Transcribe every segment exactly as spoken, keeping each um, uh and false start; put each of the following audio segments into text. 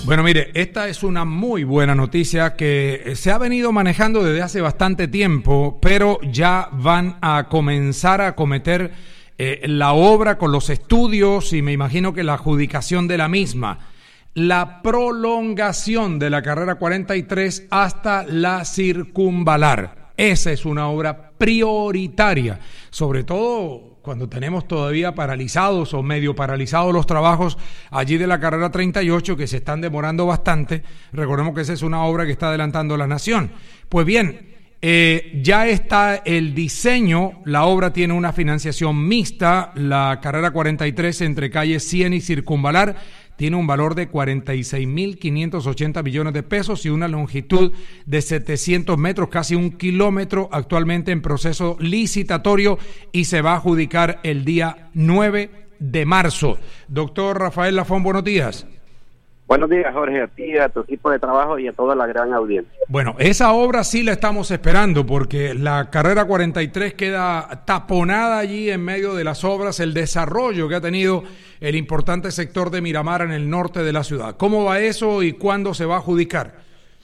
Bueno, mire, esta es una muy buena noticia que se ha venido manejando desde hace bastante tiempo, pero ya van a comenzar a cometer eh, la obra con los estudios y me imagino que la adjudicación de la misma. La prolongación de la carrera cuarenta y tres hasta la circunvalar. Esa es una obra prioritaria, sobre todo cuando tenemos todavía paralizados o medio paralizados los trabajos allí de la carrera treinta y ocho que se están demorando bastante. Recordemos que esa es una obra que está adelantando la nación. Pues bien, eh, ya está el diseño, la obra tiene una financiación mixta, la carrera cuarenta y tres entre calle cien y circunvalar tiene un valor de cuarenta y seis mil quinientos ochenta millones de pesos y una longitud de setecientos metros, casi un kilómetro, actualmente en proceso licitatorio y se va a adjudicar el día nueve de marzo. Doctor Rafael Lafón, buenos días. Buenos días, Jorge, a ti, a tu equipo de trabajo y a toda la gran audiencia. Bueno, esa obra sí la estamos esperando porque la carrera cuarenta y tres queda taponada allí en medio de las obras, el desarrollo que ha tenido el importante sector de Miramar en el norte de la ciudad. ¿Cómo va eso y cuándo se va a adjudicar?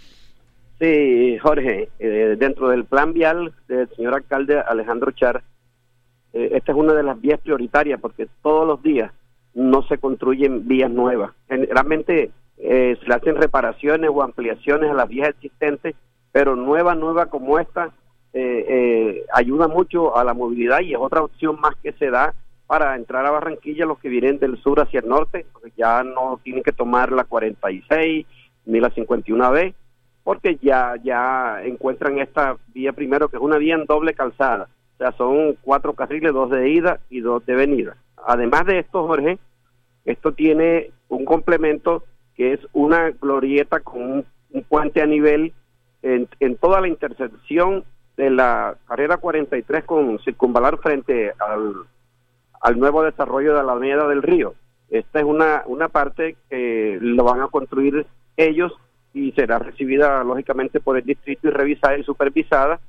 Sí, Jorge, eh, dentro del plan vial del señor alcalde Alejandro Char, eh, esta es una de las vías prioritarias porque todos los días no se construyen vías nuevas. Generalmente eh, se le hacen reparaciones o ampliaciones a las vías existentes, pero nueva, nueva como esta, eh, eh, ayuda mucho a la movilidad y es otra opción más que se da para entrar a Barranquilla los que vienen del sur hacia el norte, porque ya no tienen que tomar la cuarenta y seis ni la cincuenta y uno B, porque ya, ya encuentran esta vía primero, que es una vía en doble calzada, o sea, son cuatro carriles, dos de ida y dos de venida. Además de esto, Jorge, esto tiene un complemento que es una glorieta con un, un puente a nivel en, en toda la intersección de la carrera cuarenta y tres con circunvalar frente al, al nuevo desarrollo de la Alameda del Río. Esta es una, una parte que lo van a construir ellos y será recibida lógicamente por el distrito y revisada y supervisada.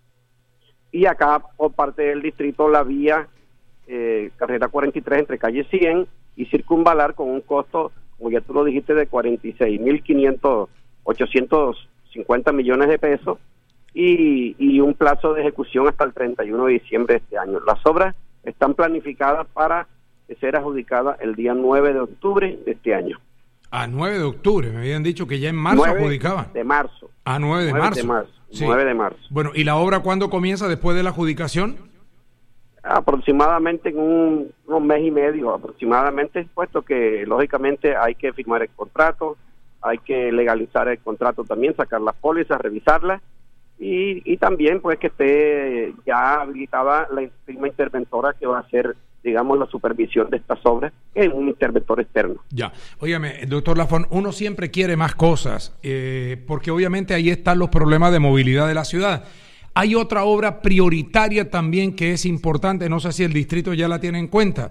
Y acá por parte del distrito la vía eh, carrera cuarenta y tres entre calle cien y circunvalar con un costo, como ya tú lo dijiste, de cuarenta y seis mil quinientos, ochocientos cincuenta millones de pesos y, y un plazo de ejecución hasta el treinta y uno de diciembre de este año. Las obras están planificadas para ser adjudicadas el día nueve de octubre de este año. Ah, nueve de octubre, me habían dicho que ya en marzo adjudicaban. de marzo. Ah, nueve de marzo. de marzo. Sí. nueve de marzo. Bueno, ¿y la obra cuándo comienza después de la adjudicación? Aproximadamente en un, un mes y medio, aproximadamente, puesto que lógicamente hay que firmar el contrato, hay que legalizar el contrato también, sacar las pólizas, revisarlas, y, y también pues que esté ya habilitada la firma interventora que va a hacer, digamos, la supervisión de estas obras, que es un interventor externo. Ya, óigame, doctor Lafón, uno siempre quiere más cosas, eh, porque obviamente ahí están los problemas de movilidad de la ciudad. Hay otra obra prioritaria también que es importante, no sé si el distrito ya la tiene en cuenta,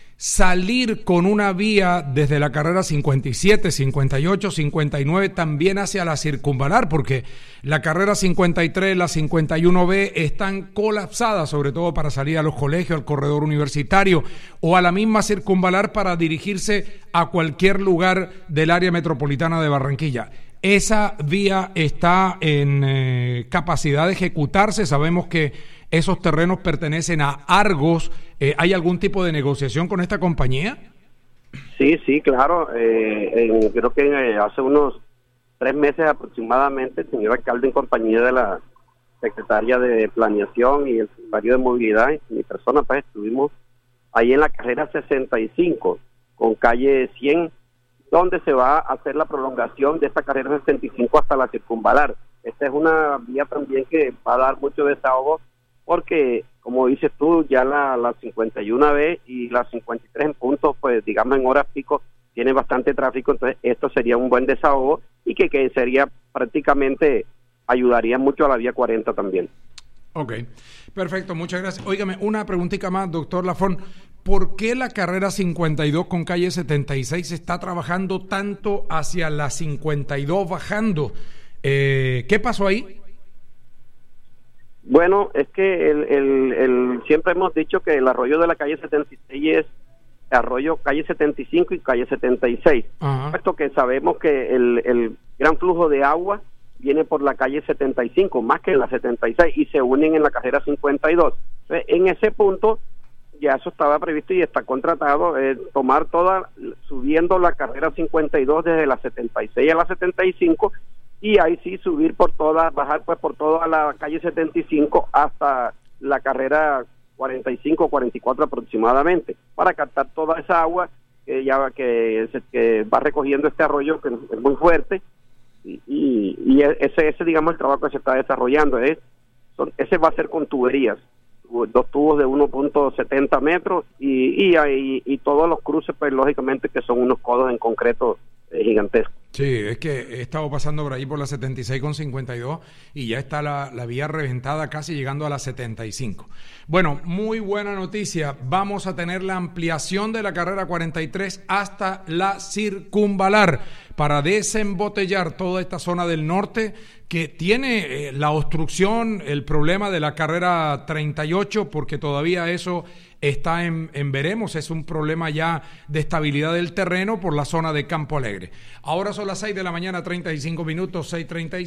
salir con una vía desde la carrera cincuenta y siete, cincuenta y ocho, cincuenta y nueve también hacia la circunvalar, porque la carrera cincuenta y tres, la cincuenta y uno B están colapsadas, sobre todo para salir a los colegios, al corredor universitario o a la misma circunvalar para dirigirse a cualquier lugar del área metropolitana de Barranquilla. Esa vía está en eh, capacidad de ejecutarse. Sabemos que esos terrenos pertenecen a Argos. Eh, ¿Hay algún tipo de negociación con esta compañía? Sí, sí, claro. Eh, en, creo que eh, hace unos tres meses aproximadamente, el señor alcalde, en compañía de la secretaria de Planeación y el secretario de Movilidad, y mi persona, pues estuvimos ahí en la carrera sesenta y cinco con calle cien, donde se va a hacer la prolongación de esta carrera sesenta y cinco hasta la circunvalar. Esta es una vía también que va a dar mucho desahogo, porque, como dices tú, ya la, la cincuenta y uno B y la cincuenta y tres en puntos, pues digamos en horas pico, tiene bastante tráfico, entonces esto sería un buen desahogo y que, que sería prácticamente, ayudaría mucho a la vía cuarenta también. Ok, perfecto, muchas gracias. Óigame, una preguntita más, doctor Lafón. ¿Por qué la carrera cincuenta y dos con calle setenta y seis está trabajando tanto hacia la cincuenta y dos bajando? Eh, ¿Qué pasó ahí? Bueno, es que el, el, el, siempre hemos dicho que el arroyo de la calle setenta y seis es arroyo calle setenta y cinco y calle setenta y seis, Ajá. puesto que sabemos que el, el gran flujo de agua viene por la calle setenta y cinco, más que en la setenta y seis, y se unen en la carrera cincuenta y dos. Entonces, en ese punto, ya eso estaba previsto y está contratado, eh, tomar toda, subiendo la carrera cincuenta y dos desde la setenta y seis a la setenta y cinco, y ahí sí subir por toda, bajar pues por toda la calle setenta y cinco hasta la carrera cuarenta y cinco, cuarenta y cuatro aproximadamente, para captar toda esa agua que ya que, se, que va recogiendo este arroyo, que es muy fuerte, y, y, y ese, ese digamos el trabajo que se está desarrollando es, son, ese va a ser con tuberías, dos tubos de uno punto setenta metros y, y, y, y todos los cruces pues lógicamente que son unos codos en concreto eh, gigantescos. Sí, es que he estado pasando por ahí por la setenta y seis con cincuenta y dos y ya está la, la vía reventada casi llegando a la setenta y cinco. Bueno, muy buena noticia. Vamos a tener la ampliación de la carrera cuarenta y tres hasta la circunvalar para desembotellar toda esta zona del norte que tiene eh, la obstrucción, el problema de la carrera treinta y ocho, porque todavía eso está en, en veremos, es un problema ya de estabilidad del terreno por la zona de Campo Alegre. Ahora son las seis de la mañana, treinta y cinco minutos, seis treinta y cinco.